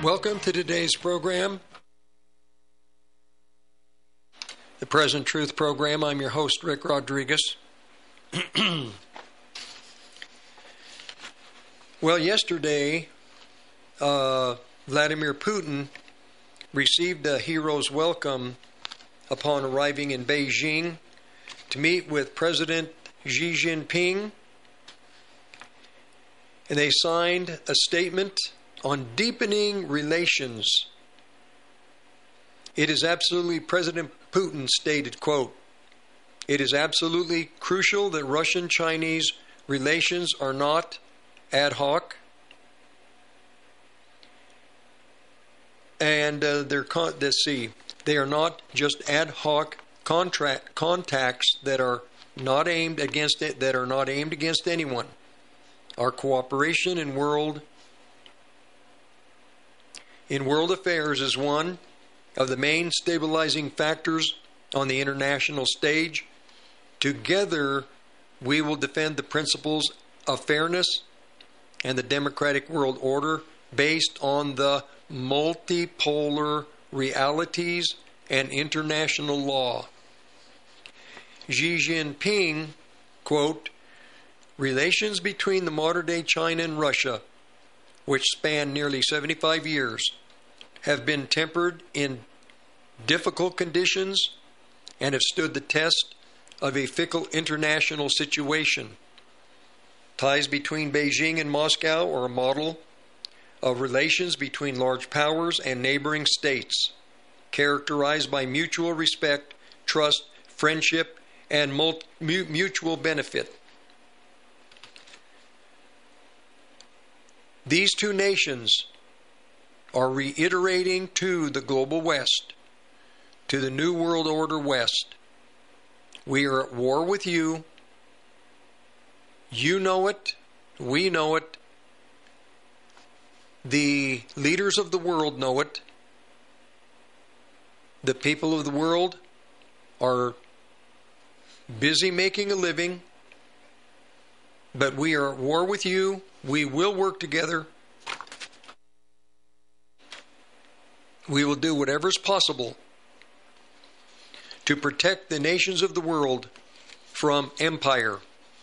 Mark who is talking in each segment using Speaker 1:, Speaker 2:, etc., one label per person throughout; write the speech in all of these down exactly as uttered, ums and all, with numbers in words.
Speaker 1: Welcome to today's program, the Present Truth Program. I'm your host, Rick Rodriguez. Well, yesterday, uh, Vladimir Putin received a hero's welcome upon arriving in Beijing to meet with President Xi Jinping, and they signed a statement on deepening relations. It is absolutely, President Putin stated, quote, "It is absolutely crucial that Russian-Chinese relations are not ad hoc, and uh, they're con- let's see, they are not just ad hoc contract contacts that are not aimed against it, that are not aimed against anyone. Our cooperation in world in world affairs is one of the main stabilizing factors on the international stage. Together, we will defend the principles of fairness and the democratic world order based on the multipolar realities and international law." Xi Jinping, quote, "Relations between the modern-day China and Russia, which span nearly seventy-five years, have been tempered in difficult conditions and have stood the test of a fickle international situation. Ties between Beijing and Moscow are a model of relations between large powers and neighboring states, characterized by mutual respect, trust, friendship, and mutual benefit. These two nations are reiterating to the global West, to the New World Order West, we are at war with you. You know it. We know it. The leaders of the world know it. The people of the world are busy making a living, but we are at war with you. We will work together. We will do whatever is possible to protect the nations of the world from empire.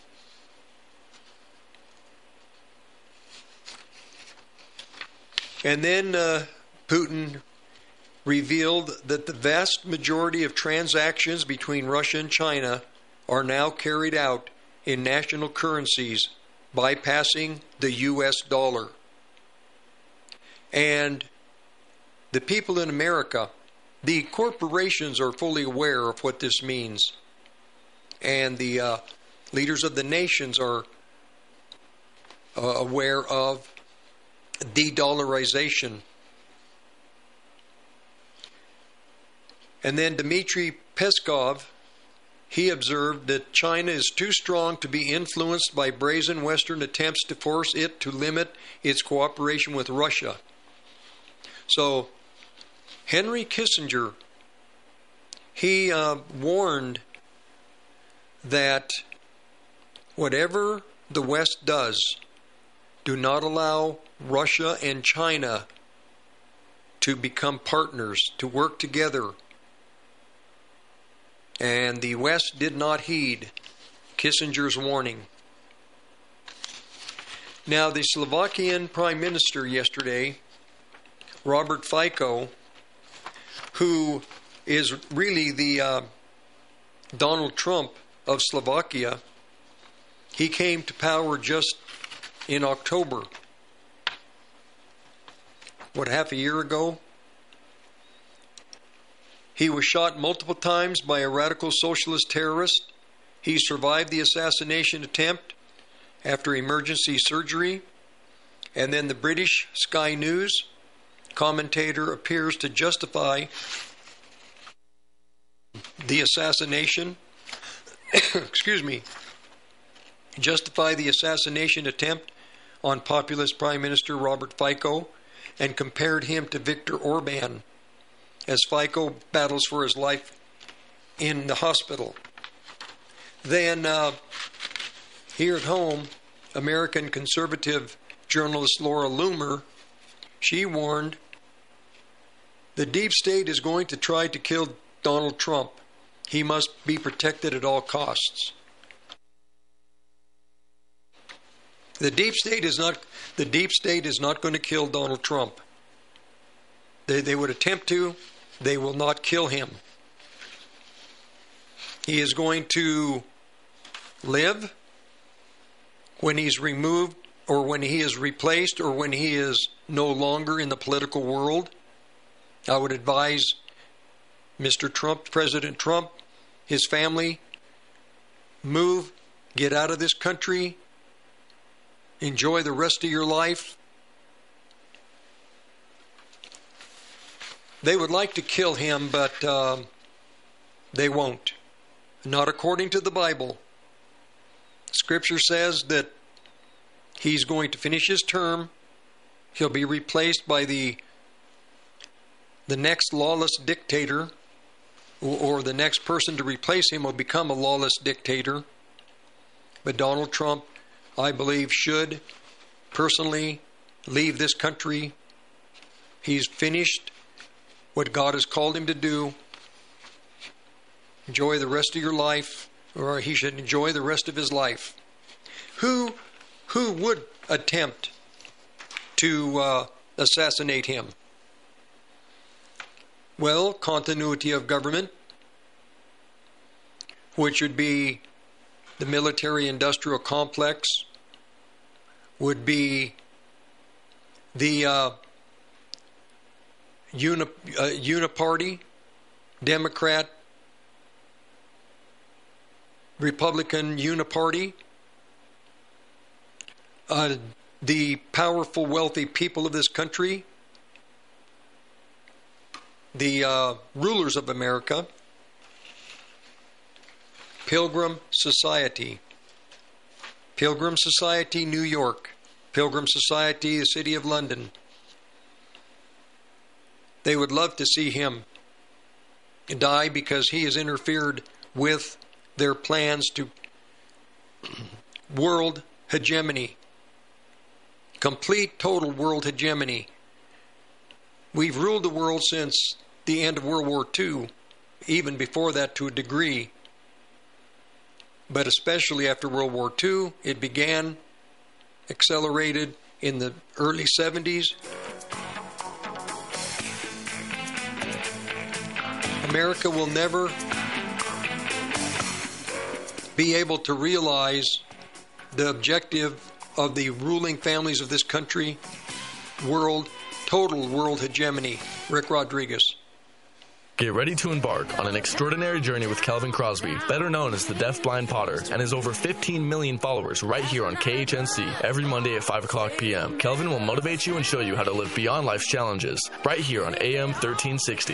Speaker 1: And then uh, Putin revealed that the vast majority of transactions between Russia and China are now carried out in national currencies, bypassing the U S dollar. And the people in America, the corporations are fully aware of what this means. And the uh, leaders of the nations are uh, aware of de-dollarization. And then Dmitry Peskov, he observed that China is too strong to be influenced by brazen Western attempts to force it to limit its cooperation with Russia. So, Henry Kissinger, he uh, warned that whatever the West does, do not allow Russia and China to become partners, to work together. And the West did not heed Kissinger's warning. Now, the Slovakian Prime Minister yesterday, Robert Fico, who is really the uh, Donald Trump of Slovakia, he came to power just in October. What, half a year ago? He was shot multiple times by a radical socialist terrorist. He survived the assassination attempt after emergency surgery. And then the British Sky News commentator appears to justify the assassination, excuse me, justify the assassination attempt on populist Prime Minister Robert Fico and compared him to Viktor Orban as Fico battles for his life in the hospital. Then uh, here at home, American conservative journalist Laura Loomer, she warned The deep state is going to try to kill Donald Trump. He must be protected at all costs. The deep state is not the deep state is not going to kill Donald Trump. They they would attempt to, they will not kill him. He is going to live when he's removed, or when he is replaced, or when he is no longer in the political world. I would advise Mister Trump, President Trump, his family, move, get out of this country, enjoy the rest of your life. They would like to kill him, but uh, they won't. Not according to the Bible. Scripture says that he's going to finish his term. He'll be replaced by the the next lawless dictator, or, or the next person to replace him will become a lawless dictator. But Donald Trump, I believe, should personally leave this country. He's finished what God has called him to do. Enjoy the rest of your life, or he should enjoy the rest of his life. Who, who would attempt to uh, assassinate him? Well, continuity of government, which would be the military-industrial complex, would be the uh, uni, uh, uniparty, Democrat, Republican uniparty, uh, the powerful, wealthy people of this country, the uh, rulers of America, Pilgrim Society, Pilgrim Society, New York, Pilgrim Society, the City of London. They would love to see him die because he has interfered with their plans to world hegemony, complete, total world hegemony. We've ruled the world since the end of World War Two, even before that to a degree. But especially after World War Two, it began, accelerated in the early seventies. America will never be able to realize the objective of the ruling families of this country, world, total world hegemony. Rick Rodriguez.
Speaker 2: Get ready to embark on an extraordinary journey with Kelvin Crosby, better known as the Deaf Blind Potter, and his over fifteen million followers right here on K H N C every Monday at five o'clock p.m. Kelvin will motivate you and show you how to live beyond life's challenges right here on A M thirteen sixty.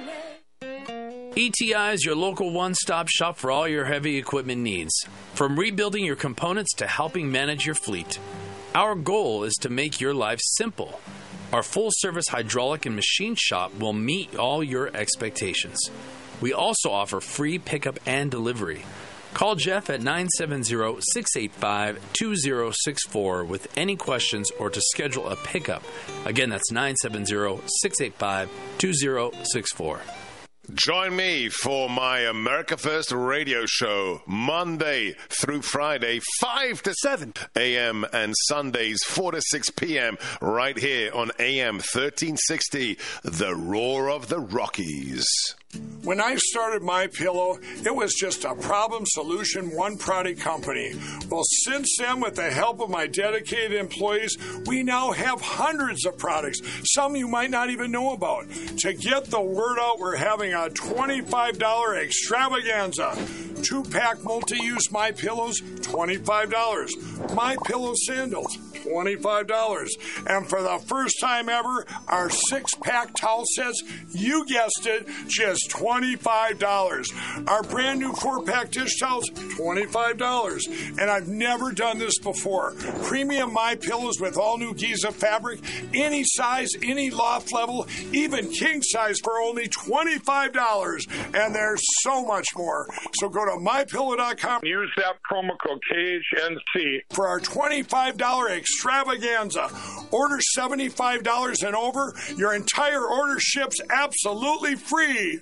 Speaker 3: E T I is your local one-stop shop for all your heavy equipment needs, from rebuilding your components to helping manage your fleet. Our goal is to make your life simple. Our full-service hydraulic and machine shop will meet all your expectations. We also offer free pickup and delivery. Call Jeff at nine seven zero, six eight five, two zero six four with any questions or to schedule a pickup. Again, that's nine seven zero, six eight five, two zero six four.
Speaker 4: Join me for my America First radio show, Monday through Friday, five to seven a.m. and Sundays, four to six p.m. right here on A M thirteen sixty, The Roar of the Rockies.
Speaker 5: When I started MyPillow, it was just a problem solution, one product company. Well, since then, with the help of my dedicated employees, we now have hundreds of products, some you might not even know about. To get the word out, we're having a twenty-five dollars extravaganza. Two-pack multi-use MyPillows, twenty-five dollars. MyPillow sandals, twenty-five dollars. And for the first time ever, our six-pack towel sets, you guessed it, just twenty-five dollars. Our brand new four-pack dish towels, twenty-five dollars. And I've never done this before. Premium MyPillows with all new Giza fabric, any size, any loft level, even king size for only twenty-five dollars. And there's so much more. So go to my pillow dot com.
Speaker 6: Use that promo code K H N C
Speaker 5: for our twenty-five dollars extravaganza. Order seventy-five dollars and over. Your entire order ships absolutely free.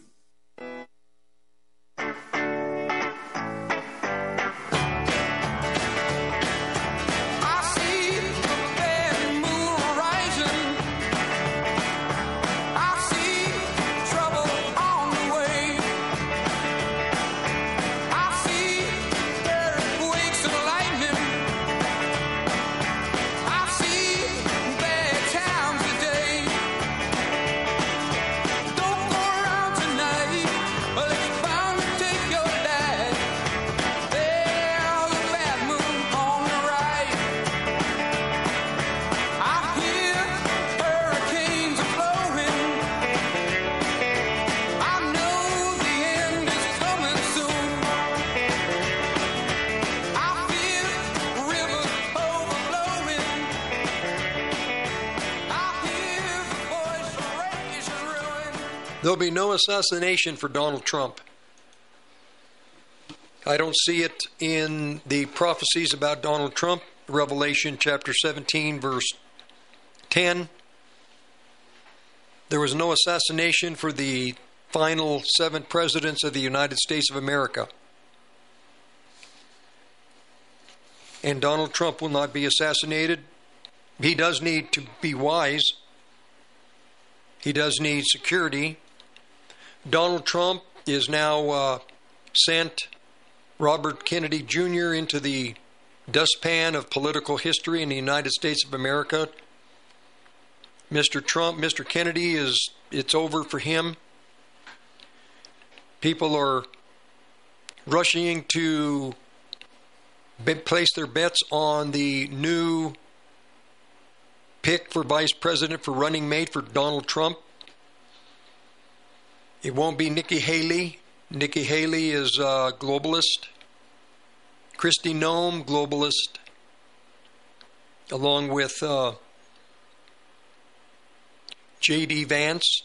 Speaker 1: There'll be no assassination for Donald Trump. I don't see it in the prophecies about Donald Trump, Revelation chapter seventeen, verse ten. There was no assassination for the final seven presidents of the United States of America. And Donald Trump will not be assassinated. He does need to be wise. He does need security. Donald Trump is now uh, sent Robert Kennedy Junior into the dustpan of political history in the United States of America. Mister Trump, Mister Kennedy, is it's over for him. People are rushing to be, place their bets on the new pick for vice president, for running mate for Donald Trump. It won't be Nikki Haley. Nikki Haley is a globalist. Kristi Noem, globalist. Along with uh, J D Vance.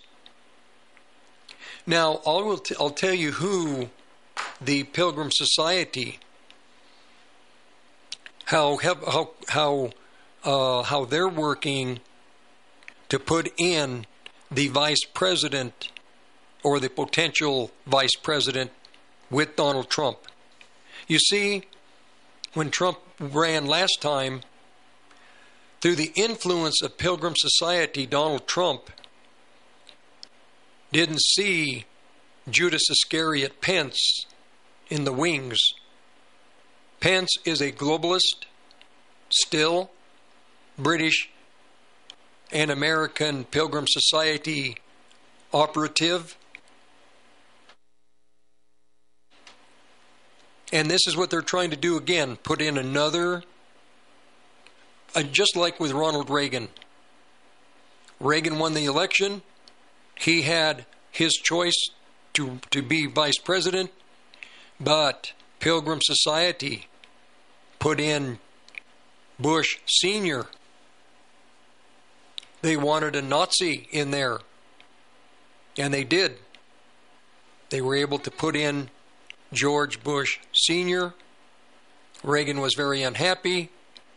Speaker 1: Now, I will t- I'll tell you who the Pilgrim Society, how how how uh, how they're working to put in the vice president or the potential vice president with Donald Trump. You see, when Trump ran last time, through the influence of Pilgrim Society, Donald Trump didn't see Judas Iscariot Pence in the wings. Pence is a globalist, still British and American Pilgrim Society operative. And this is what they're trying to do again, put in another, uh, just like with Ronald Reagan. Reagan won the election. He had his choice to, to be vice president, but Pilgrim Society put in Bush Senior They wanted a Nazi in there, and they did. They were able to put in George Bush Senior Reagan was very unhappy.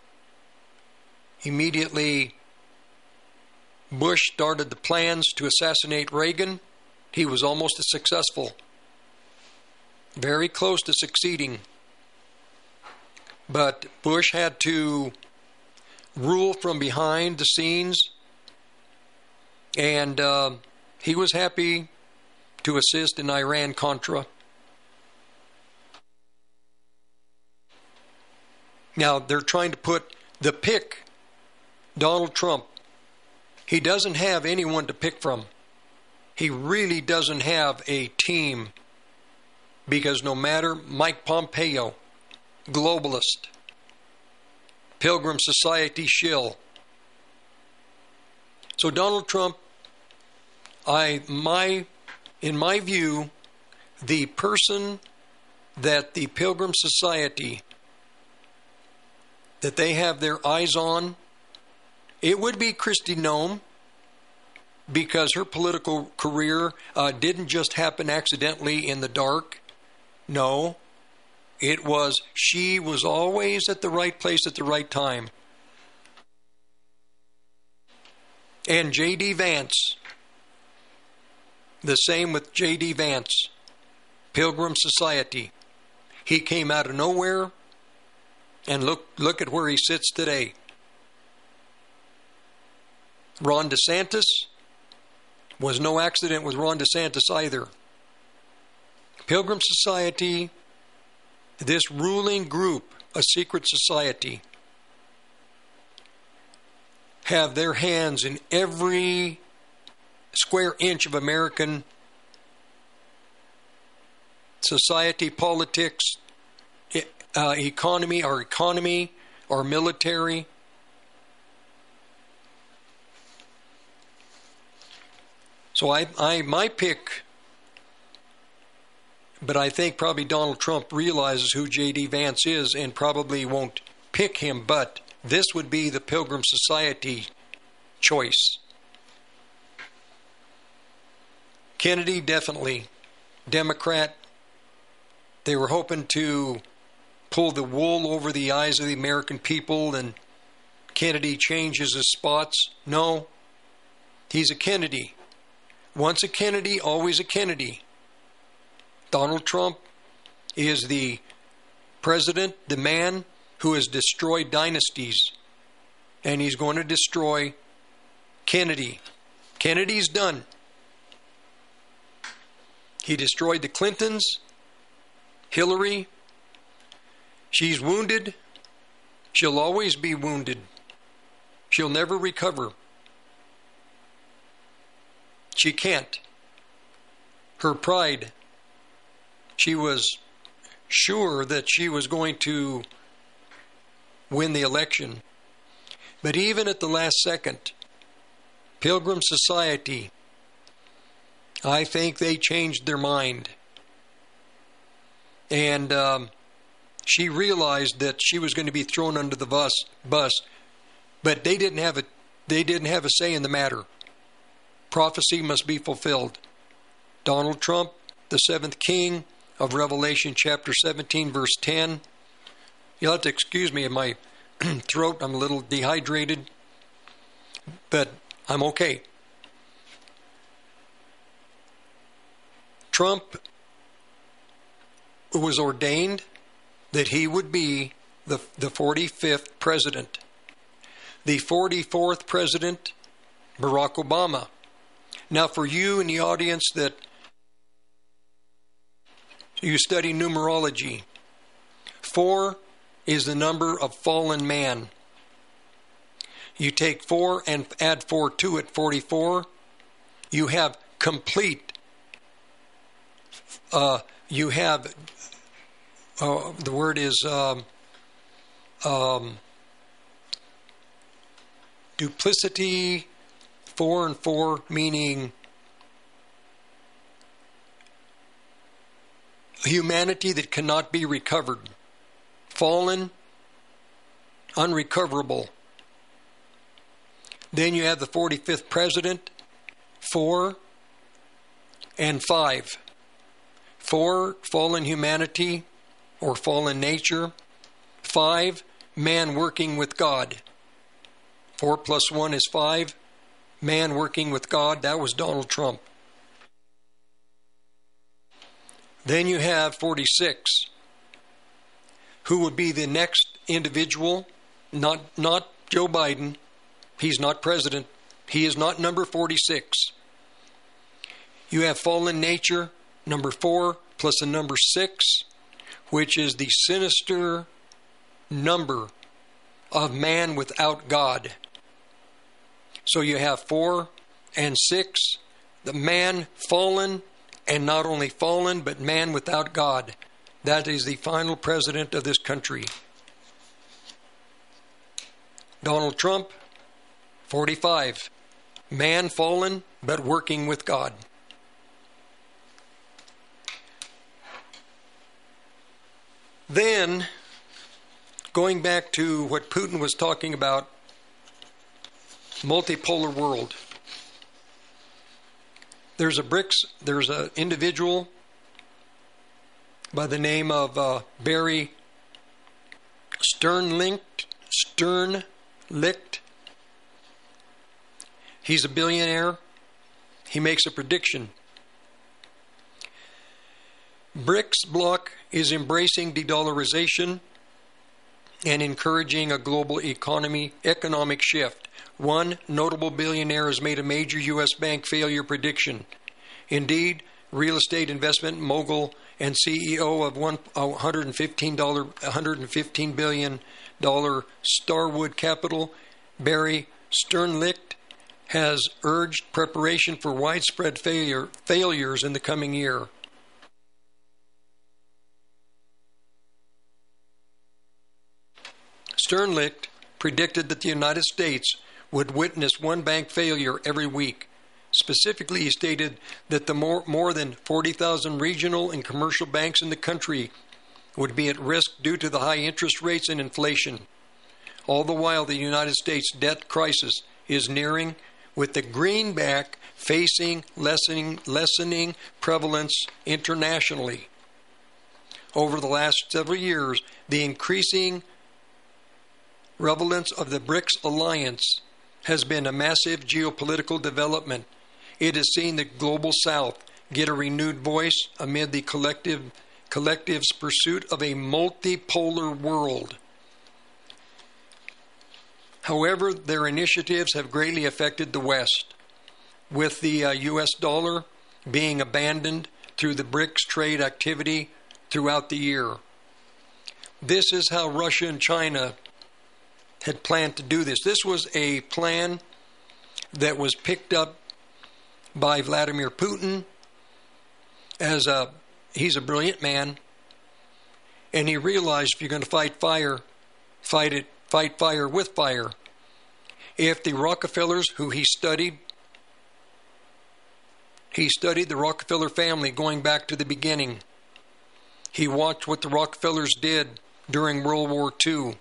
Speaker 1: Immediately, Bush started the plans to assassinate Reagan. He was almost as successful. Very close to succeeding. But Bush had to rule from behind the scenes, and uh, he was happy to assist in Iran-Contra. Now, they're trying to put the pick, Donald Trump. He doesn't have anyone to pick from. He really doesn't have a team, because no matter Mike Pompeo, globalist, Pilgrim Society shill. So Donald Trump, I my in my view, the person that the Pilgrim Society, that they have their eyes on, it would be Kristi Noem, because her political career uh, didn't just happen accidentally in the dark. No, it was, she was always at the right place at the right time. And J D. Vance, the same with J D. Vance, Pilgrim Society. He came out of nowhere, and look, look at where he sits today. Ron DeSantis was no accident with Ron DeSantis either. Pilgrim Society, this ruling group, a secret society, have their hands in every square inch of American society, politics, uh, economy, our economy, our military. So I, I, my pick, but I think probably Donald Trump realizes who J D. Vance is and probably won't pick him, but this would be the Pilgrim Society choice. Kennedy, definitely. Democrat. They were hoping to pull the wool over the eyes of the American people and Kennedy changes his spots. No. He's a Kennedy. Once a Kennedy, always a Kennedy. Donald Trump is the president, the man who has destroyed dynasties. And he's going to destroy Kennedy. Kennedy's done. He destroyed the Clintons, Hillary. She's wounded. She'll always be wounded. She'll never recover. She can't. Her pride. She was sure that she was going to win the election. But even at the last second, Pilgrim Society, I think they changed their mind. And um, she realized that she was going to be thrown under the bus, bus, but they didn't have a they didn't have a say in the matter. Prophecy must be fulfilled. Donald Trump, the seventh king of Revelation chapter seventeen, verse ten. You'll have to excuse me in my throat. I'm a little dehydrated, but I'm okay. Trump was ordained that he would be the, the forty-fifth president. The forty-fourth president, Barack Obama. Now, for you in the audience that you study numerology, four is the number of fallen man. You take four and add four to it, forty-four. You have complete. Uh, you have, uh, the word is um, um, duplicity. Four and four meaning humanity that cannot be recovered. Fallen, unrecoverable. Then you have the forty-fifth president, four and five. Four, fallen humanity or fallen nature. Five, man working with God. Four plus one is five. Man working with God, that was Donald Trump. Then you have forty-six, who would be the next individual, not, not Joe Biden. He's not president. He is not number forty-six. You have fallen nature, number four, plus a number six, which is the sinister number of man without God. So you have four and six, the man fallen, and not only fallen, but man without God. That is the final president of this country. Donald Trump, forty-five. Man fallen, but working with God. Then, going back to what Putin was talking about, multipolar world. There's a BRICS, there's an individual by the name of uh, Barry Sternlicht, Sternlicht. He's a billionaire. He makes a prediction. BRICS bloc is embracing de-dollarization and encouraging a global economy economic shift. One notable billionaire has made a major U S bank failure prediction. Indeed, real estate investment mogul and C E O of one hundred fifteen billion dollars Starwood Capital, Barry Sternlicht, has urged preparation for widespread failure, failures in the coming year. Sternlicht predicted that the United States would witness one bank failure every week. Specifically, he stated that the more, more than forty thousand regional and commercial banks in the country would be at risk due to the high interest rates and inflation. All the while, the United States debt crisis is nearing, with the greenback facing lessening, lessening prevalence internationally. Over the last several years, the increasing relevance of the BRICS alliance has been a massive geopolitical development. It has seen the global South get a renewed voice amid the collective collective's pursuit of a multipolar world. However, their initiatives have greatly affected the West, with the uh, U S dollar being abandoned through the BRICS trade activity throughout the year. This is how Russia and China had planned to do this. This was a plan that was picked up by Vladimir Putin as a, he's a brilliant man, and he realized if you're going to fight fire, fight it, fight fire with fire. If the Rockefellers, who he studied, he studied the Rockefeller family going back to the beginning. He watched what the Rockefellers did during World War Two.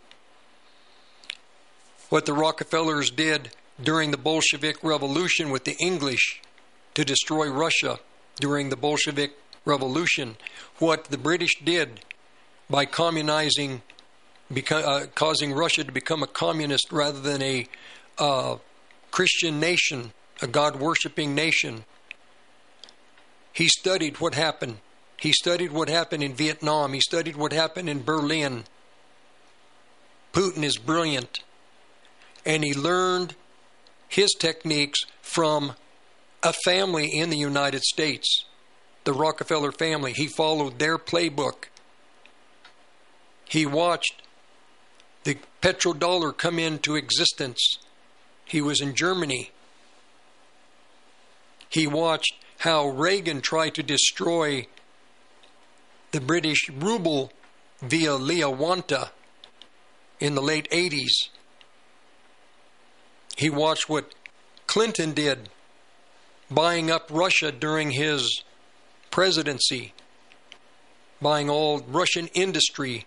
Speaker 1: What the Rockefellers did during the Bolshevik Revolution with the English to destroy Russia during the Bolshevik Revolution. What the British did by communizing, beca- uh, causing Russia to become a communist rather than a uh, Christian nation, a God-worshipping nation. He studied what happened. He studied what happened in Vietnam. He studied what happened in Berlin. Putin is brilliant. And he learned his techniques from a family in the United States, the Rockefeller family. He followed their playbook. He watched the petrodollar come into existence. He was in Germany. He watched how Reagan tried to destroy the British ruble via Liawanta in the late eighties. He watched what Clinton did, buying up Russia during his presidency, buying all Russian industry.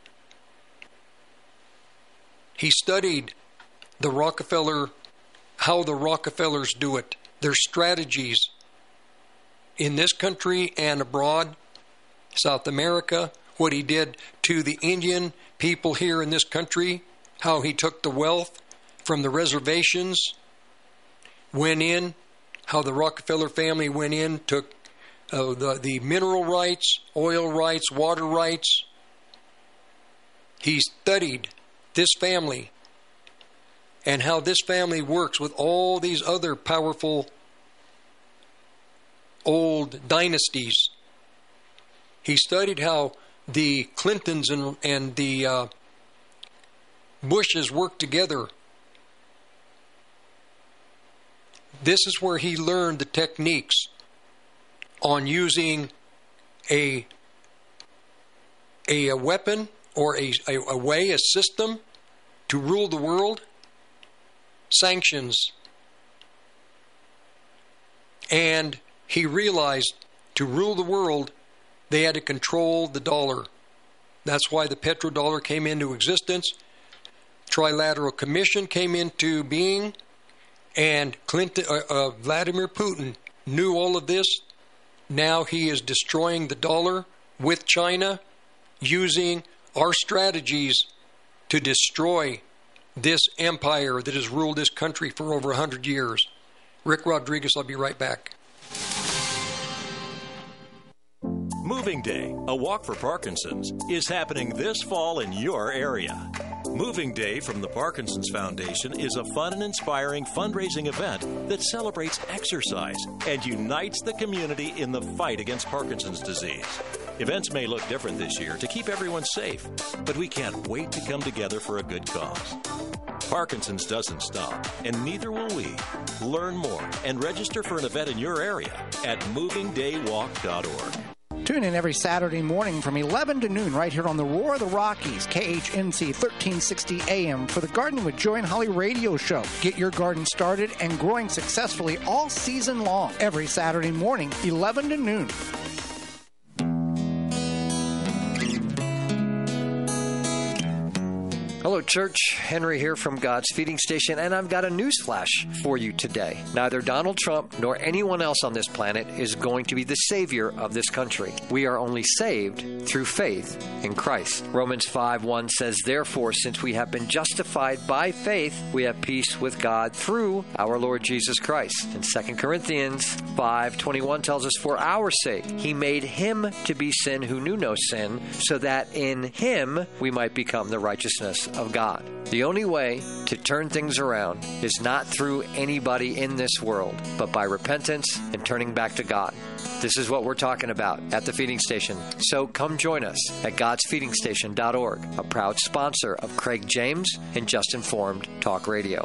Speaker 1: He studied the Rockefeller, how the Rockefellers do it, their strategies in this country and abroad, South America, what he did to the Indian people here in this country, how he took the wealth from the reservations, went in, how the Rockefeller family went in, took uh, the, the mineral rights, oil rights, water rights. He studied this family and how this family works with all these other powerful old dynasties. He studied how the Clintons and, and the uh, Bushes worked together. This is where he learned the techniques on using a, a, a weapon or a, a, a way, a system to rule the world. Sanctions. And he realized to rule the world, they had to control the dollar. That's why the petrodollar came into existence. Trilateral Commission came into being. And Clinton, uh, uh, Vladimir Putin knew all of this. Now he is destroying the dollar with China, using our strategies to destroy this empire that has ruled this country for over one hundred years. Rick Rodriguez, I'll be right back.
Speaker 6: Moving Day, a walk for Parkinson's, is happening this fall in your area. Moving Day from the Parkinson's Foundation is a fun and inspiring fundraising event that celebrates exercise and unites the community in the fight against Parkinson's disease. Events may look different this year to keep everyone safe, but we can't wait to come together for a good cause. Parkinson's doesn't stop, and neither will we. Learn more and register for an event in your area at moving day walk dot org.
Speaker 7: Tune in every Saturday morning from eleven to noon right here on the Roar of the Rockies, K H N C thirteen sixty A M for the Gardening with Joy and Holly radio show. Get your garden started and growing successfully all season long. Every Saturday morning, eleven to noon.
Speaker 8: Hello, church. Henry here from God's Feeding Station, and I've got a news flash for you today. Neither Donald Trump nor anyone else on this planet is going to be the savior of this country. We are only saved through faith in Christ. Romans five one says, "Therefore, since we have been justified by faith, we have peace with God through our Lord Jesus Christ." And Second Corinthians five twenty-one tells us, "For our sake, he made him to be sin who knew no sin, so that in him we might become the righteousness of God." The only way to turn things around is not through anybody in this world, but by repentance and turning back to God. This is what we're talking about at the Feeding Station. So come join us at gods feeding station dot org, a proud sponsor of Craig James and Just Informed Talk Radio.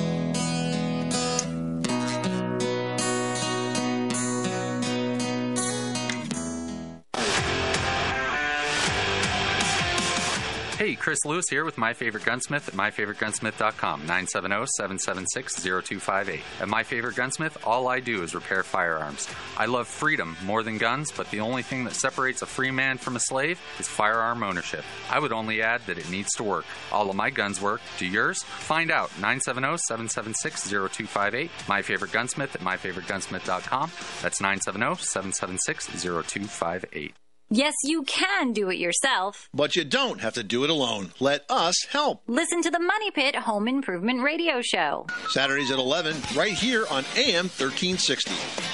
Speaker 9: Hey, Chris Lewis here with My Favorite Gunsmith at my favorite gunsmith dot com, nine seven zero, seven seven six, zero two five eight. At My Favorite Gunsmith, all I do is repair firearms. I love freedom more than guns, but the only thing that separates a free man from a slave is firearm ownership. I would only add that it needs to work. All of my guns work. Do yours? Find out. nine seven zero, seven seven six, zero two five eight. My Favorite Gunsmith at my favorite gunsmith dot com. That's nine seven zero, seven seven six, zero two five eight.
Speaker 10: Yes, you can do it yourself.
Speaker 11: But you don't have to do it alone. Let us help.
Speaker 10: Listen to the Money Pit Home Improvement Radio Show.
Speaker 11: Saturdays at eleven, right here on A M thirteen sixty.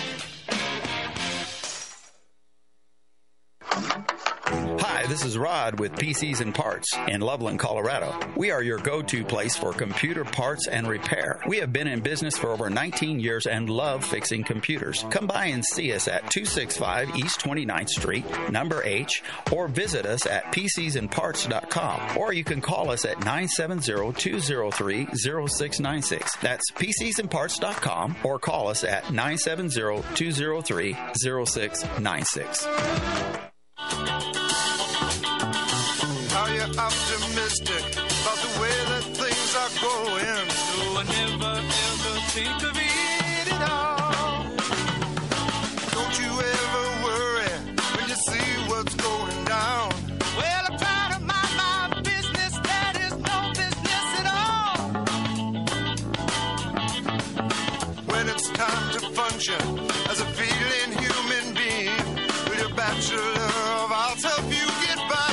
Speaker 12: Hi, this is Rod with P Cs and Parts in Loveland, Colorado. We are your go-to place for computer parts and repair. We have been in business for over nineteen years and love fixing computers. Come by and see us at two sixty-five East twenty-ninth Street, number H, or visit us at p c s and parts dot com. Or you can call us at nine seven zero, two zero three, zero six nine six. That's p c s and parts dot com, or call us at nine seven zero, two zero three, zero six nine six.
Speaker 13: Are you optimistic about the way that things are going? No, I never ever think of it at all. Don't you ever worry when you see what's going down. Well, I try to mind my business, that is no business at all. When it's time to function as a feeling human being, with your bachelor of arts help you get by.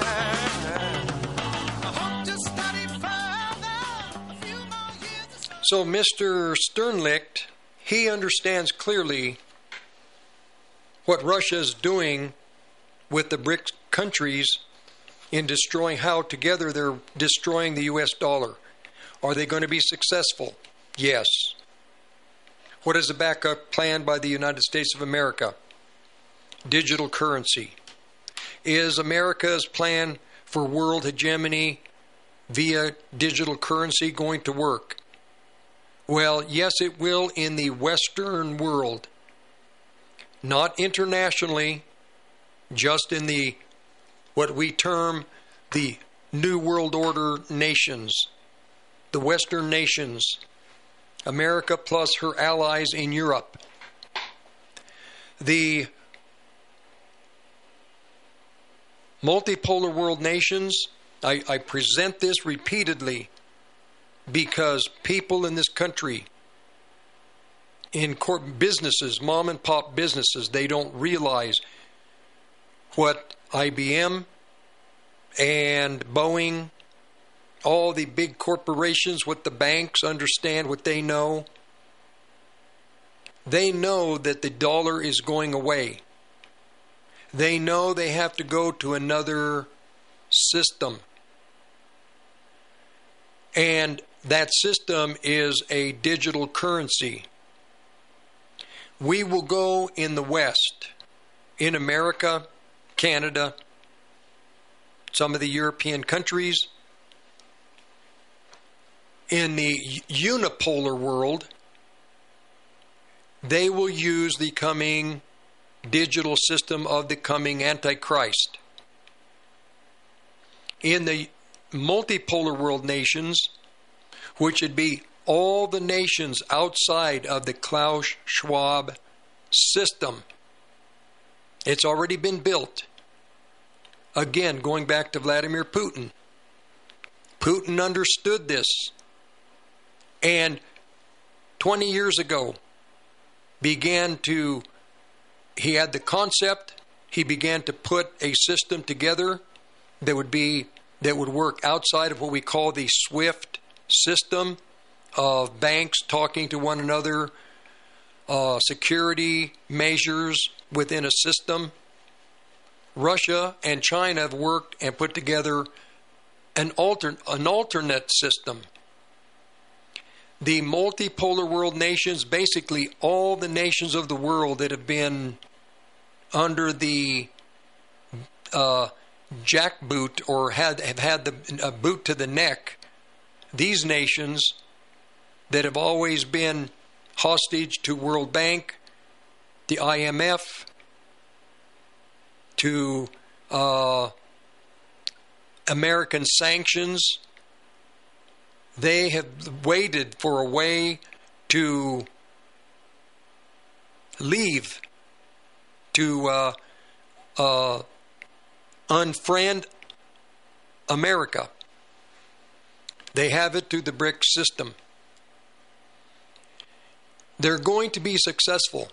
Speaker 1: So Mister Sternlicht, he understands clearly what Russia is doing with the BRICS countries in destroying, how together they're destroying the U S dollar. Are they going to be successful? Yes. What is the backup plan by the United States of America? Digital currency. Is America's plan for world hegemony via digital currency going to work? Well, yes, it will in the Western world. Not internationally, just in the, what we term the New World Order nations, the Western nations, America plus her allies in Europe. The multipolar world nations, I, I present this repeatedly because people in this country, in corp- businesses, mom and pop businesses, they don't realize what I B M and Boeing, all the big corporations, what the banks understand, what they know. They know that the dollar is going away. They know they have to go to another system. And that system is a digital currency. We will go in the West, in America, Canada, some of the European countries, in the unipolar world, they will use the coming digital system of the coming Antichrist. In the multipolar world nations, which would be all the nations outside of the Klaus Schwab system, it's already been built. Again, going back to Vladimir Putin. Putin understood this. And twenty years ago, began to, he had the concept, he began to put a system together that would be, that would work outside of what we call the SWIFT system of banks talking to one another, uh, security measures within a system. Russia and China have worked and put together an altern an alternate system. The multipolar world nations, basically all the nations of the world that have been under the uh, jackboot or had have had the uh, boot to the neck, these nations that have always been hostage to World Bank, the I M F, to uh, American sanctions, they have waited for a way to leave, to uh, uh, unfriend America. They have it through the BRICS system. They're going to be successful.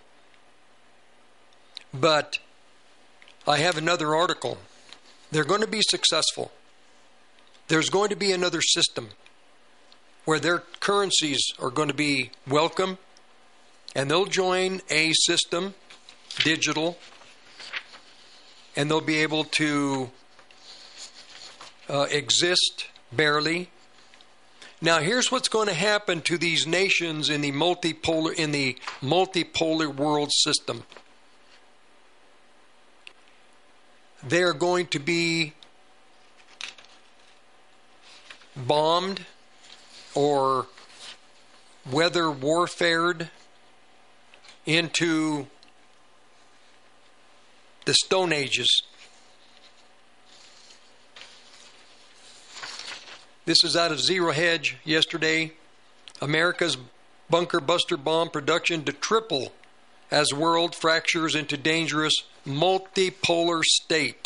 Speaker 1: But I have another article. They're going to be successful. There's going to be another system where their currencies are going to be welcome, and they'll join a system, digital, and they'll be able to uh, exist barely. Now, here's what's going to happen to these nations in the multipolar in the multipolar world system. They're going to be bombed or weather warfared into the Stone Ages. This is out of Zero Hedge yesterday. America's bunker buster bomb production to triple as world fractures into dangerous multipolar state.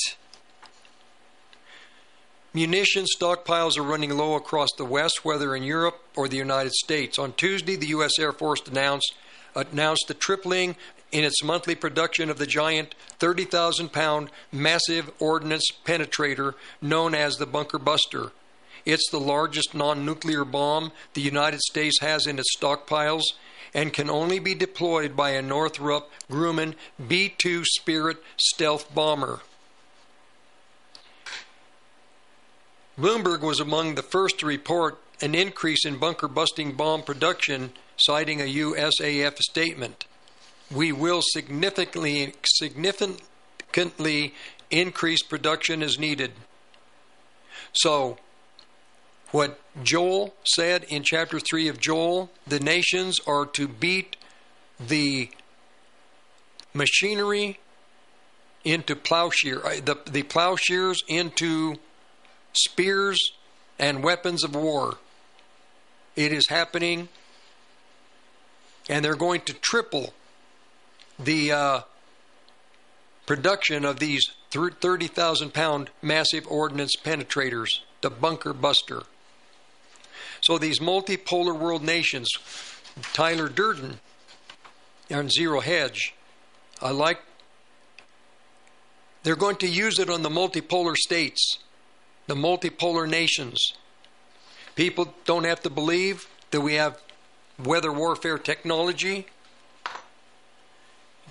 Speaker 1: Munition stockpiles are running low across the West, whether in Europe or the United States. On Tuesday, the U S Air Force announced, announced the tripling in its monthly production of the giant thirty thousand pound massive ordnance penetrator known as the Bunker Buster. It's the largest non-nuclear bomb the United States has in its stockpiles and can only be deployed by a Northrop Grumman B two Spirit stealth bomber. Bloomberg was among the first to report an increase in bunker-busting bomb production, citing a U S A F statement. We will significantly, significantly increase production as needed. So, what Joel said in chapter three of Joel, the nations are to beat the machinery into plowshare, the, the plowshares into spears and weapons of war. It is happening, and they're going to triple the uh, production of these thirty thousand pound massive ordnance penetrators, the Bunker Buster. So these multipolar world nations, Tyler Durden on Zero Hedge, I like, they're going to use it on the multipolar states, the multipolar nations. People don't have to believe that we have weather warfare technology.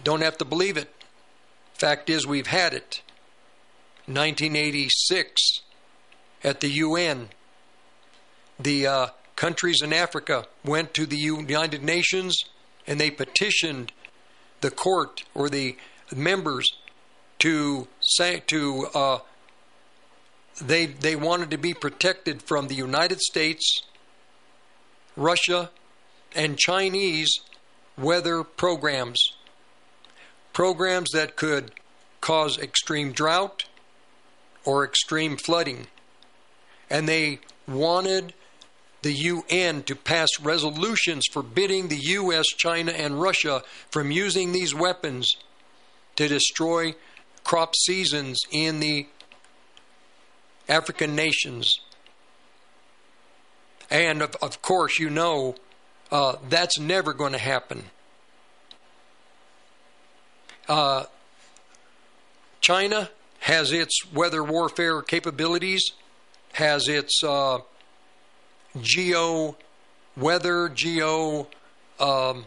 Speaker 1: don't have to believe it. Fact is, we've had it. nineteen eighty-six, at the U N, the uh, countries in Africa went to the United Nations and they petitioned the court or the members to say to uh, they they wanted to be protected from the United States, Russia, and Chinese weather programs. Programs that could cause extreme drought or extreme flooding. And they wanted the U N to pass resolutions forbidding the U S, China, and Russia from using these weapons to destroy crop seasons in the African nations. And of, of course, you know, uh, that's never going to happen. Uh, China has its weather warfare capabilities, has its uh, geo weather, geo um,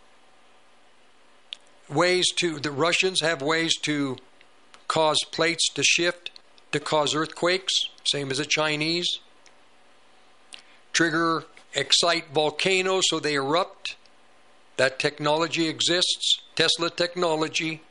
Speaker 1: ways to, the Russians have ways to cause plates to shift, to cause earthquakes, same as the Chinese. Trigger, excite volcanoes so they erupt. That technology exists, Tesla technology.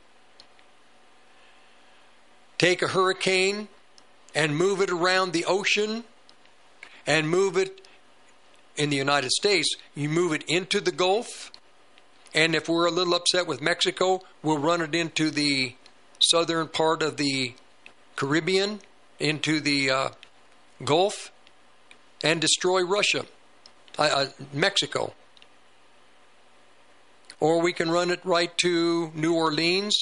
Speaker 1: Take a hurricane and move it around the ocean and move it in the United States. You move it into the Gulf, and if we're a little upset with Mexico, we'll run it into the southern part of the Caribbean, into the uh, Gulf, and destroy Russia, uh, uh, Mexico. Or we can run it right to New Orleans,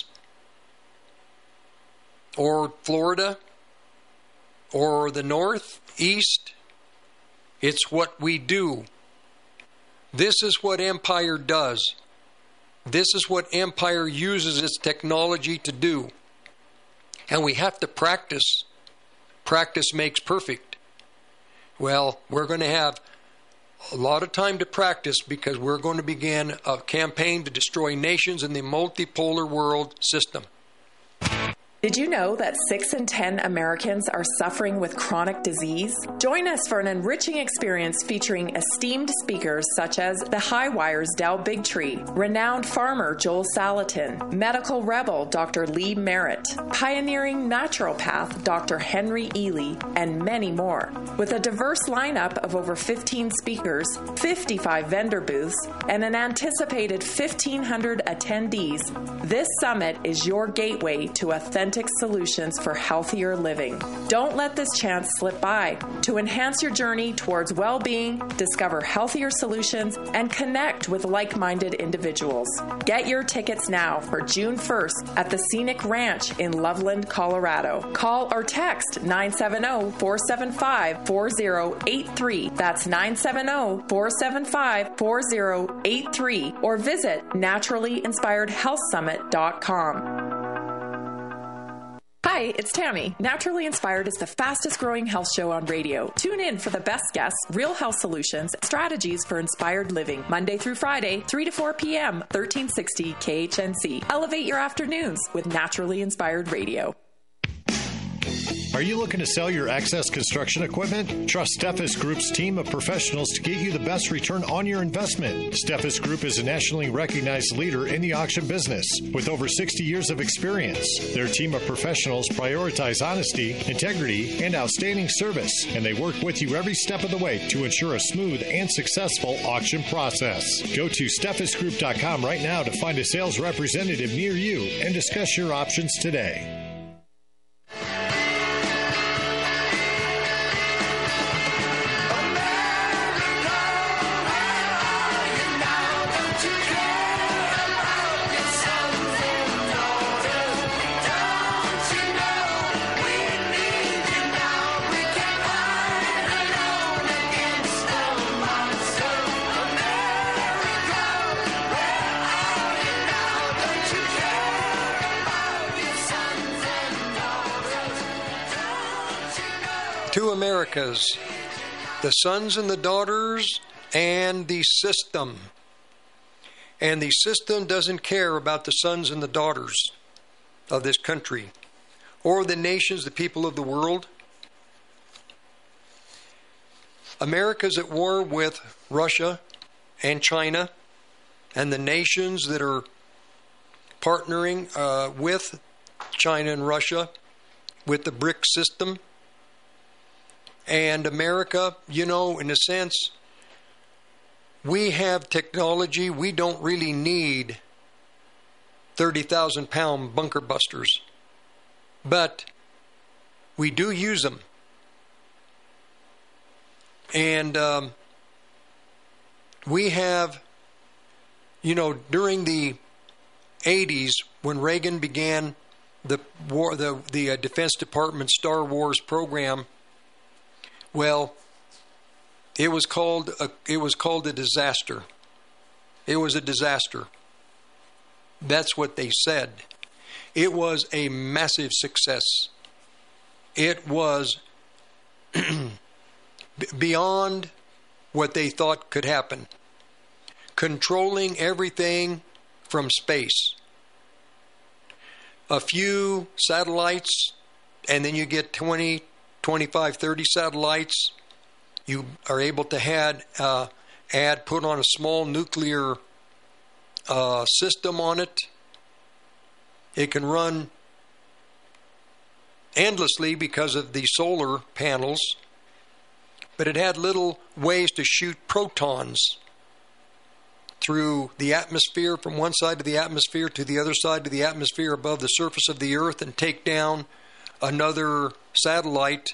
Speaker 1: or Florida, or the north, east. It's what we do. This is what empire does. This is what empire uses its technology to do. And we have to practice. Practice makes perfect. Well, we're going to have a lot of time to practice because we're going to begin a campaign to destroy nations in the multipolar world system.
Speaker 14: Did you know that six in ten Americans are suffering with chronic disease? Join us for an enriching experience featuring esteemed speakers such as the Highwire's Dow Bigtree, renowned farmer Joel Salatin, medical rebel Doctor Lee Merritt, pioneering naturopath Doctor Henry Ely, and many more. With a diverse lineup of over fifteen speakers, fifty-five vendor booths, and an anticipated fifteen hundred attendees, this summit is your gateway to authentic solutions for healthier living. Don't let this chance slip by. To enhance your journey towards well-being, discover healthier solutions, and connect with like-minded individuals. Get your tickets now for June first at the Scenic Ranch in Loveland, Colorado. Call or text nine seven zero, four seven five, four zero eight three. That's nine seven zero, four seven five, four zero eight three, or visit naturally inspired health summit dot com. Hi, it's Tammy. Naturally Inspired is the fastest growing health show on radio. Tune in for the best guests, real health solutions, strategies for inspired living. Monday through Friday, three to four p.m., thirteen sixty K H N C. Elevate your afternoons with Naturally Inspired Radio.
Speaker 15: Are you looking to sell your excess construction equipment? Trust Steffes Group's team of professionals to get you the best return on your investment. Steffes Group is a nationally recognized leader in the auction business with over sixty years of experience. Their team of professionals prioritize honesty, integrity, and outstanding service, and they work with you every step of the way to ensure a smooth and successful auction process. Go to steffes group dot com right now to find a sales representative near you and discuss your options today.
Speaker 1: Two Americas, the sons and the daughters and the system. And the system doesn't care about the sons and the daughters of this country or the nations, the people of the world. America's at war with Russia and China and the nations that are partnering uh, with China and Russia with the BRICS system. And America, you know, in a sense, we have technology. We don't really need thirty thousand pound bunker busters. But we do use them. And um, we have, you know, during the eighties, when Reagan began the war, the the uh, Defense Department Star Wars program, well, it was called a, it was called a disaster. It was a disaster. That's what they said. It was a massive success. It was beyond what they thought could happen. Controlling everything from space. A few satellites, and then you get twenty, twenty-five, thirty satellites. You are able to add, uh, add put on a small nuclear uh, system on it. It can run endlessly because of the solar panels, but it had little ways to shoot protons through the atmosphere from one side of the atmosphere to the other side of the atmosphere above the surface of the earth and take down another satellite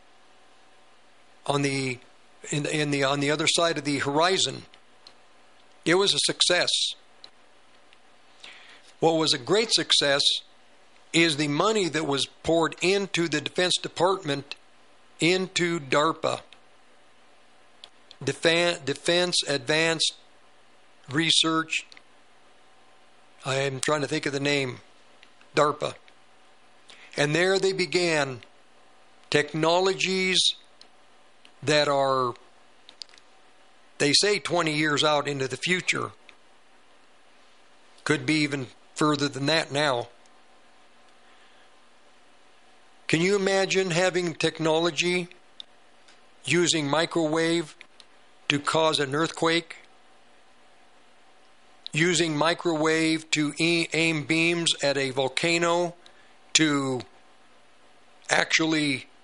Speaker 1: on the in, in the on the other side of the horizon. It was a success. What was a great success is the money that was poured into the Defense Department, into DARPA, Defense Advanced Research. I am trying to think of the name, DARPA. And there they began technologies that are, they say twenty years out into the future. Could be even further than that now. Can you imagine having technology using microwave to cause an earthquake? Using microwave to aim beams at a volcano to actually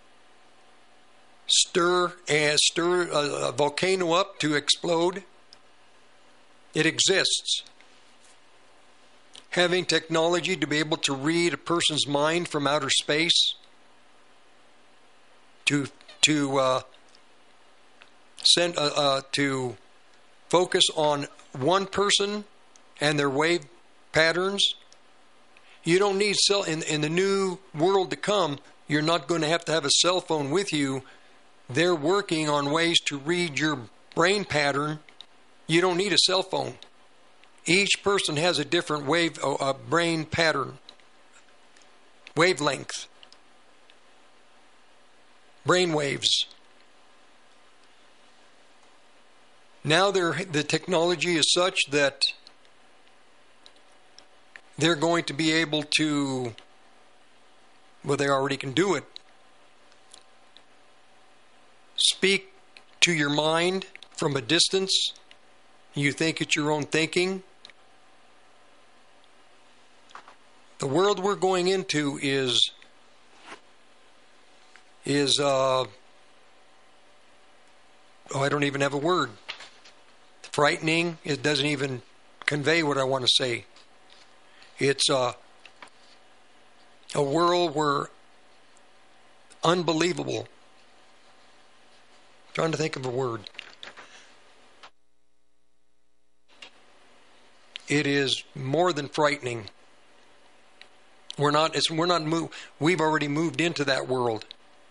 Speaker 1: stir and stir a, a volcano up to explode? It exists. Having technology to be able to read a person's mind from outer space, to to uh, send uh, uh, to focus on one person and their wave patterns. You don't need cell in in the new world to come. You're not going to have to have a cell phone with you. They're working on ways to read your brain pattern. You don't need a cell phone. Each person has a different wave, uh, brain pattern, wavelength, brain waves. Now the technology is such that they're going to be able to, well, they already can do it, speak to your mind from a distance. You think it's your own thinking. The world we're going into is is uh, oh, I don't even have a word. Frightening. It doesn't even convey what I want to say. It's uh, a world where unbelievable. I'm trying to think of a word. It is more than frightening. We're not. It's, we're not. Move, we've already moved into that world.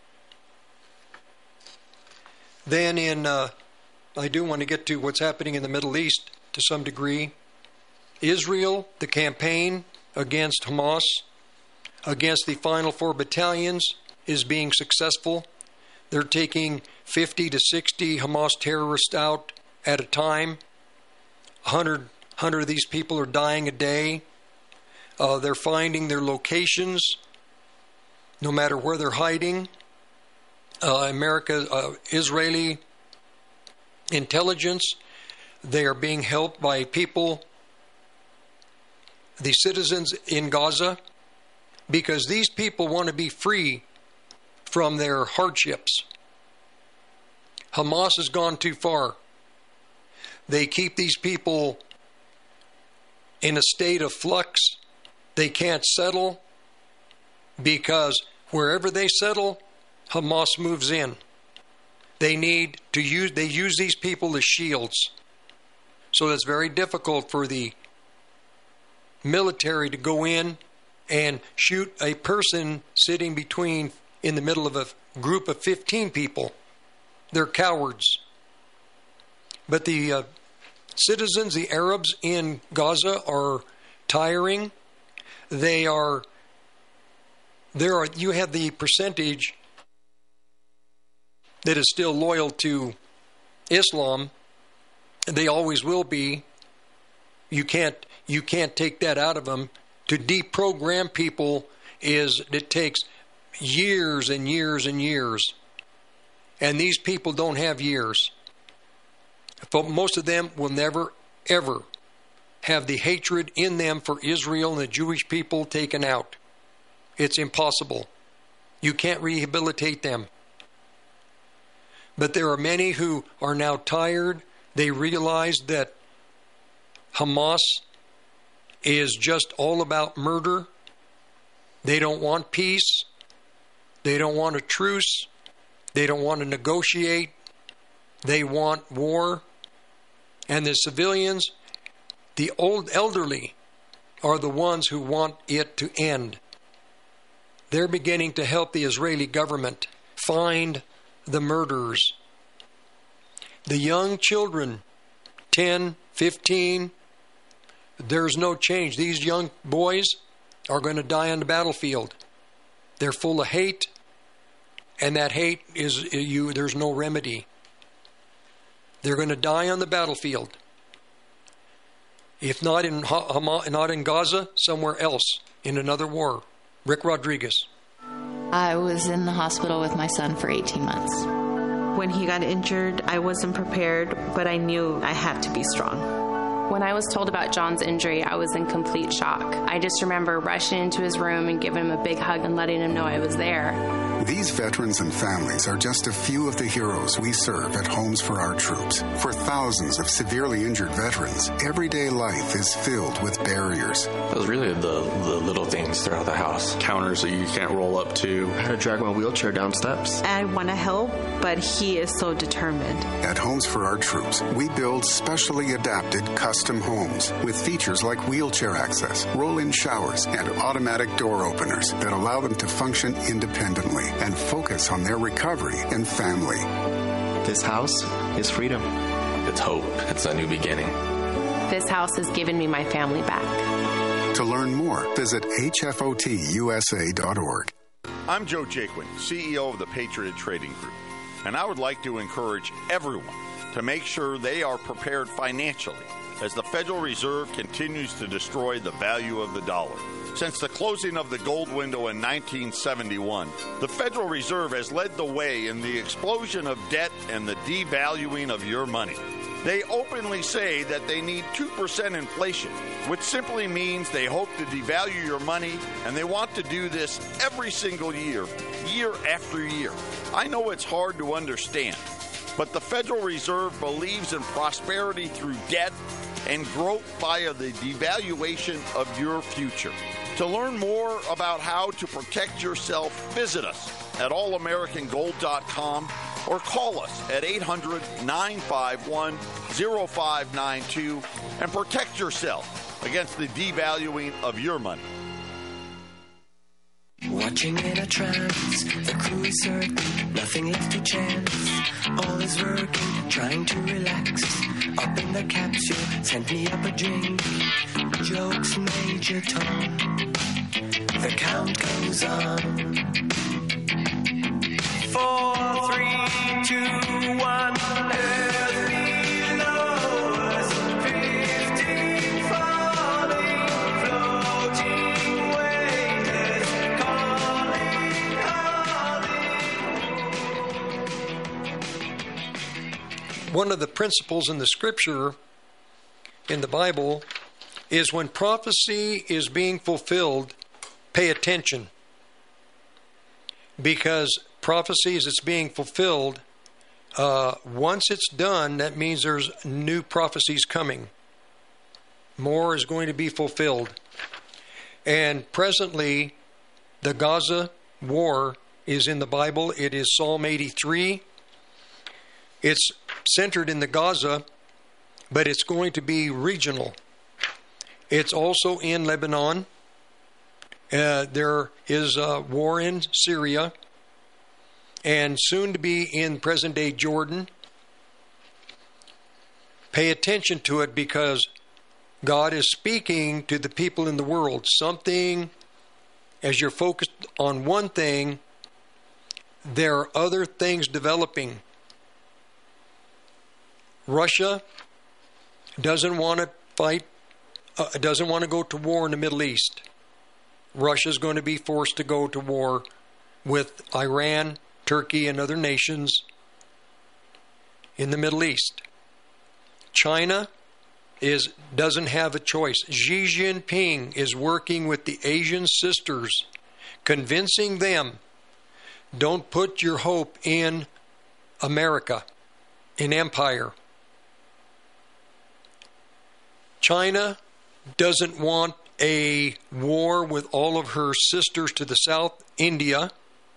Speaker 1: Then, in uh, I do want to get to what's happening in the Middle East to some degree. Israel, the campaign against Hamas, against the final four battalions, is being successful. They're taking fifty to sixty Hamas terrorists out at a time. one hundred hundred of these people are dying a day. Uh, they're finding their locations, no matter where they're hiding. Uh, America, uh, Israeli intelligence, they are being helped by people, the citizens in Gaza, because these people want to be free from their hardships. Hamas has gone too far. They keep these people in a state of flux. They can't settle because wherever they settle, Hamas moves in. They need to use, they use these people as shields. So it's very difficult for the military to go in and shoot a person sitting between, in the middle of a group of fifteen people. They're cowards. But the uh, citizens, the Arabs in Gaza, are tiring. They are, there are, you have the percentage that is still loyal to Islam. They always will be. You can't, you can't take that out of them. To deprogram people is, it takes years and years and years. And these people don't have years. But most of them will never, ever have the hatred in them for Israel and the Jewish people taken out. It's impossible. You can't rehabilitate them. But there are many who are now tired. They realize that Hamas is just all about murder. They don't want peace. They don't want a truce. They don't want to negotiate. They want war. And the civilians, the old elderly, are the ones who want it to end. They're beginning to help the Israeli government find the murderers. The young children, ten, fifteen, there's no change. These young boys are going to die on the battlefield. They're full of hate, and that hate is you. There's no remedy. They're going to die on the battlefield. If not in Hamas, not in Gaza, somewhere else in another war. Rick Rodriguez.
Speaker 16: I was in the hospital with my son for eighteen months.
Speaker 17: When he got injured, I wasn't prepared, but I knew I had to be strong.
Speaker 18: When I was told about John's injury, I was in complete shock. I just remember rushing into his room and giving him a big hug and letting him know I was there.
Speaker 19: These veterans and families are just a few of the heroes we serve at Homes for Our Troops. For thousands of severely injured veterans, everyday life is filled with barriers.
Speaker 20: It was really the, the little things throughout the house. Counters that you can't roll up to. I had to drag my wheelchair down steps.
Speaker 17: I want to help, but he is so determined.
Speaker 19: At Homes for Our Troops, we build specially adapted custom homes with features like wheelchair access, roll-in showers, and automatic door openers that allow them to function independently and focus on their recovery and family.
Speaker 20: This house is freedom. It's hope. It's a new beginning.
Speaker 18: This house has given me my family back.
Speaker 19: To learn more, visit H F O T U S A dot org.
Speaker 21: I'm Joe Jaquin, C E O of the Patriot Trading Group, and I would like to encourage everyone to make sure they are prepared financially as the Federal Reserve continues to destroy the value of the dollar. Since the closing of the gold window in nineteen seventy-one, the Federal Reserve has led the way in the explosion of debt and the devaluing of your money. They openly say that they need two percent inflation, which simply means they hope to devalue your money, and they want to do this every single year, year after year. I know it's hard to understand, but the Federal Reserve believes in prosperity through debt and growth via the devaluation of your future. To learn more about how to protect yourself, visit us at all american gold dot com or call us at eight hundred, nine five one, oh five nine two and protect yourself against the devaluing of your money.
Speaker 22: Watching in a trance, the crew is certain, nothing left to chance. All is working, trying to relax. Up in the capsule, send me up a drink. Jokes, Major Tom. The count goes on. Four, three, two, one. Earth below us, fifteen
Speaker 1: one of the principles in the Scripture, in the Bible, is when prophecy is being fulfilled, pay attention. Because prophecies that's being fulfilled, uh, once it's done, that means there's new prophecies coming. More is going to be fulfilled. And presently, the Gaza war is in the Bible. It is Psalm eighty-three. It's centered in the Gaza, but it's going to be regional. It's also in Lebanon. Uh, there is a war in Syria, and soon to be in present-day Jordan. Pay attention to it, because God is speaking to the people in the world. Something, as you're focused on one thing, there are other things developing. Russia doesn't want to fight, uh, doesn't want to go to war in the Middle East. Russia's going to be forced to go to war with Iran, Turkey, and other nations in the Middle East. China is doesn't have a choice. Xi Jinping is working with the Asian sisters, convincing them, don't put your hope in America, in empire. China doesn't want a war with all of her sisters to the south, India,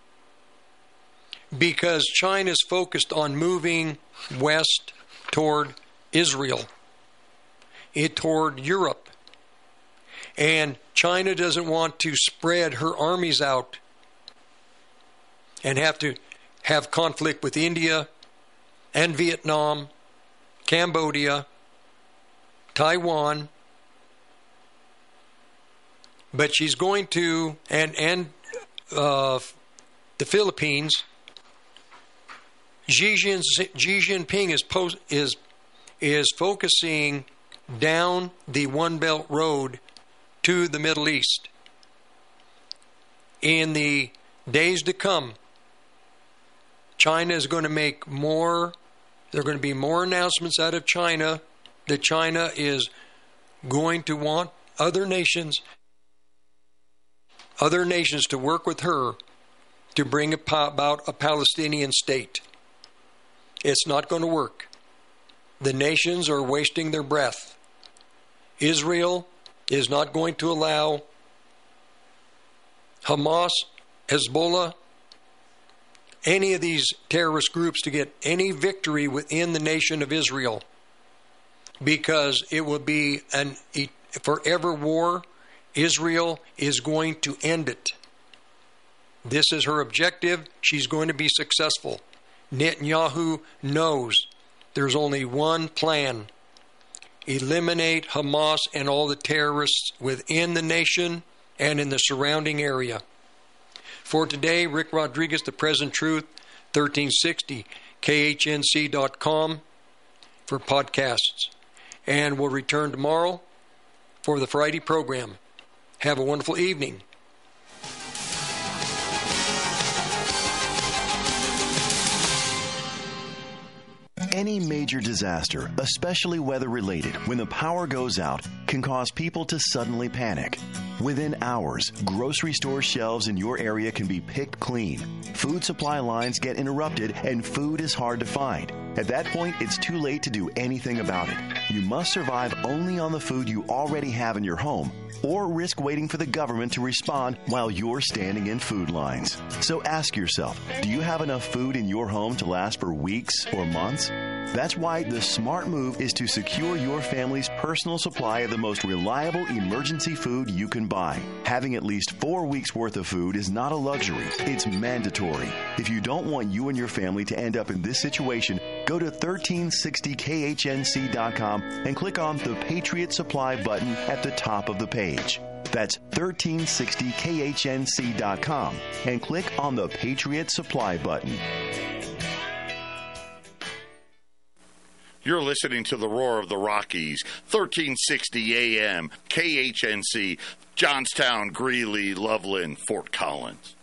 Speaker 1: because China is focused on moving west toward Israel, it toward Europe. And China doesn't want to spread her armies out and have to have conflict with India and Vietnam, Cambodia, Taiwan. But she's going to, and and uh, the Philippines. Xi Jinping is post, is is focusing down the One Belt Road to the Middle East. In the days to come, China is going to make more. There are going to be more announcements out of China that China is going to want other nations. Other nations to work with her to bring about a Palestinian state. It's not going to work. The nations are wasting their breath. Israel is not going to allow Hamas, Hezbollah, any of these terrorist groups to get any victory within the nation of Israel, because it will be an forever war. Israel is going to end it. This is her objective. She's going to be successful. Netanyahu knows there's only one plan. Eliminate Hamas and all the terrorists within the nation and in the surrounding area. For today, Rick Rodriguez, The Present Truth, thirteen sixty K H N C dot com for podcasts. And we'll return tomorrow for the Friday program. Have a wonderful evening.
Speaker 2: Any major disaster, especially weather-related, when the power goes out, can cause people to suddenly panic. Within hours, grocery store shelves in your area can be picked clean. Food supply lines get interrupted, and food is hard to find. At that point, it's too late to do anything about it. You must survive only on the food you already have in your home, or risk waiting for the government to respond while you're standing in food lines. So ask yourself, do you have enough food in your home to last for weeks or months? That's why the smart move is to secure your family's personal supply of the most reliable emergency food you can buy. Having at least four weeks worth of food is not a luxury. It's mandatory. If you don't want you and your family to end up in this situation, go to thirteen sixty K H N C dot com and click on the Patriot Supply button at the top of the page. That's thirteen sixty K H N C dot com and click on the Patriot Supply button.
Speaker 21: You're listening to the Roar of the Rockies, thirteen sixty A M, K H N C, Johnstown, Greeley, Loveland, Fort Collins.